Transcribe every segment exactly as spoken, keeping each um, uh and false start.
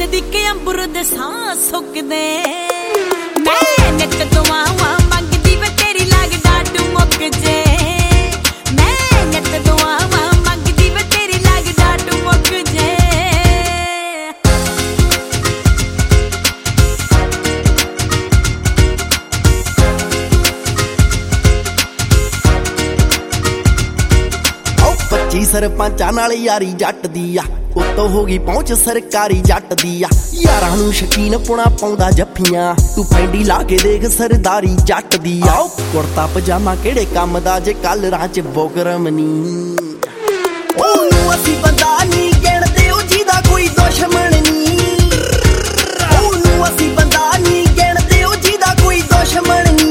ਦੀ ਕਿ ਅੰਬਰ ਦੇ ਸਾਹ ਸੁੱਕਦੇ ਮੈਂ ਨਿੱਤ ਦੁਆਵਾਂ ਮੰਗਦੀ ਵੇ ਤੇਰੀ ਲਾਗ ਡਾਟ ਮੁੱਕ ਜੇ ਮੈਂ ਨਿੱਤ ਦੁਆਵਾਂ ਮੰਗਦੀ ਵੇ ਤੇਰੀ ਲਾਗ ਡਾਟ ਮੁੱਕ ਜੇ ਪੱਚੀ ਸਰਪੰਚਾਂ ਨਾਲ ਯਾਰੀ ਜੱਟ ਦੀ ਆ ਉੱਤੋਂ ਹੋ ਗਈ ਪਹੁੰਚ ਸਰਕਾਰੀ ਜੱਟ ਦੀ ਆ ਯਾਰਾਂ ਨੂੰ ਸ਼ਕੀਨ ਪੁਣਾ ਪਾਉਂਦਾ ਜੱਫੀਆਂ ਤੂੰ ਫੈਂਡੀ ਲਾ ਕੇ ਦੇਖ ਸਰਦਾਰੀ ਜੱਟ ਦੀ ਆ ਕੁੜਤਾ ਪਜਾਮਾ ਕਿਹੜੇ ਕੰਮ ਦਾ ਜੇ ਕੱਲ ਰਾਹ ਚ ਬੋਗਰਮ ਨੀ ਉਹਨੂੰ ਅਸੀਂ ਬੰਦਾ ਨਹੀਂ ਗਿਣਦੇ ਉਹ ਜਿਹਦਾ ਕੋਈ ਦੁਸ਼ਮਣ ਨੀ ਉਹਨੂੰ ਅਸੀਂ ਬੰਦਾ ਨਹੀਂ ਗਿਣਦੇ ਉਹ ਜਿਹਦਾ ਕੋਈ ਦੁਸ਼ਮਣ ਨੀ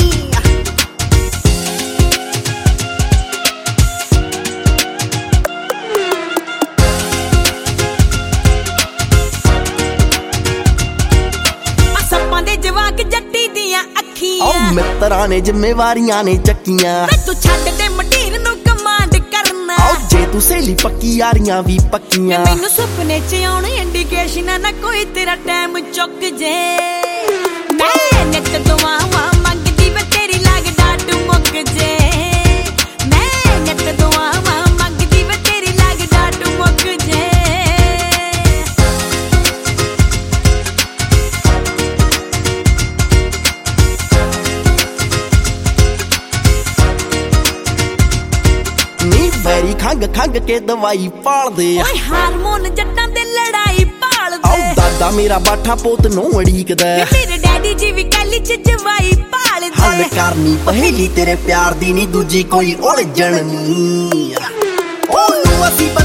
ਜਵਾਕ ਜੱਟੀ ਦੀਆਂ ਅੱਖੀਆਂ ਓ ਮਿੱਤਰਾਂ ਨੇ ਜ਼ਿੰਮੇਵਾਰੀਆਂ ਨੇ ਚੱਕੀਆਂ ਵੇ ਤੂੰ ਛੱਡ ਦੇ ਮਟੀਰ ਨੂੰ ਕਮਾਂਡ ਕਰਨਾ ਓ ਜੇ ਤੂੰ ਸਹੇਲੀ ਪੱਕੀ ਯਾਰੀਆਂ ਵੀ ਪੱਕੀਆਂ ਮੈਨੂੰ ਸੁਪਨੇ ਚ ਆਉਣ ਇੰਡੀਕੇਸ਼ਨ ਨਾ ਕੋਈ ਤੇਰਾ ਟਾਈਮ ਚੁੱਕ ਜੇ ਮੈਂ ਨਿੱਤ ਦੁਆਵਾਂ ਮੰਗਦੀ ਵੇ ਤੇਰੀ ਲਾਗ ਡਾਟ ਮੁੱਕ ਜੇ ਮੈਂ ਨਿੱਤ ਦੁਆਵਾਂ ਮੰਗਦੀ ਵੇ ਤੇਰੀ ਲਾਗ ਡਾਟ ਮੁੱਕ ਜੇ ਵੈਰੀ ਖੰਗ ਖੰਗ ਕੇ ਦਵਾਈ ਪਾਲਦੇ ਓਏ ਹਾਰਮੋਨ ਜੱਟਾਂ ਦੇ ਲੜਾਈ ਭਾਲਦੇ ਆਉ ਦਾਦਾ ਮੇਰਾ ਬਾਠਾ ਪੋਤ ਨੂੰ ਅੜੀਕਦਾ ਮੇਰੇ ਡੈਡੀ ਜੀ ਵੀ ਕੱਲੀ ਚ ਜਵਾਈ ਭਾਲਦੇ ਹੱਲ ਕਰਨੀ ਪਹੇਲੀ ਤੇਰੇ ਪਿਆਰ ਦੀ ਨਹੀਂ ਦੂਜੀ ਕੋਈ ਉਲਝਣ ਨੀ ਉਹਨੂੰ ਅਸੀਂ